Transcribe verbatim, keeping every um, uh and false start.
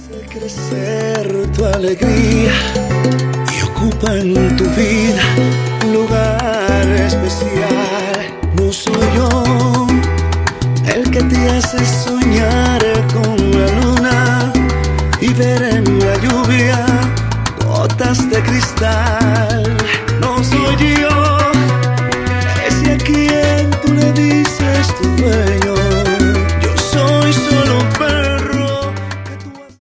Crecer tu alegría y ocupa en tu vida un lugar especial. No soy yo el que te hace soñar con la luna y ver en la lluvia gotas de cristal. No soy yo